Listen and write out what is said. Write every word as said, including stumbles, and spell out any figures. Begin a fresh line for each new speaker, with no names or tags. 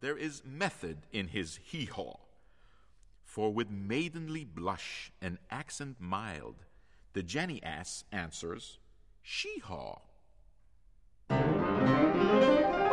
there is method in his hee-haw. For with maidenly blush and accent mild, the Jenny ass answers, she-haw.